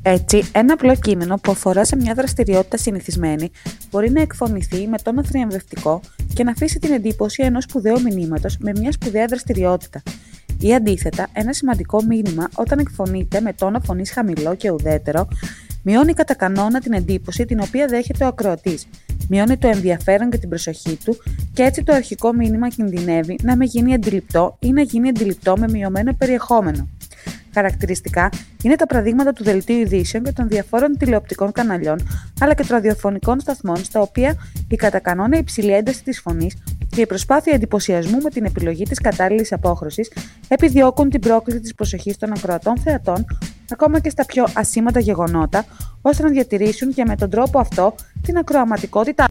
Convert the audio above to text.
Έτσι, ένα απλό κείμενο που αφορά σε μια δραστηριότητα συνηθισμένη μπορεί να εκφωνηθεί με τόνο θριαμβευτικό και να αφήσει την εντύπωση ενός σπουδαίου μηνύματος με μια σπουδαία δραστηριότητα. Ή αντίθετα, ένα σημαντικό μήνυμα, όταν εκφωνείται με τόνο φωνής χαμηλό και ουδέτερο, μειώνει κατά κανόνα την εντύπωση την οποία δέχεται ο ακροατής, μειώνει το ενδιαφέρον και την προσοχή του και έτσι το αρχικό μήνυμα κινδυνεύει να μην γίνει αντιληπτό ή να γίνει αντιληπτό με μειωμένο περιεχόμενο. Χαρακτηριστικά είναι τα παραδείγματα του δελτίου ειδήσεων και των διαφόρων τηλεοπτικών καναλιών, αλλά και των ραδιοφωνικών σταθμών, στα οποία η κατά κανόνα υψηλή ένταση της φωνής και η προσπάθεια εντυπωσιασμού με την επιλογή της κατάλληλης απόχρωσης επιδιώκουν την πρόκληση της προσοχής των ακροατών θεατών, ακόμα και στα πιο ασήμαντα γεγονότα, ώστε να διατηρήσουν και με τον τρόπο αυτό την ακροαματικότητα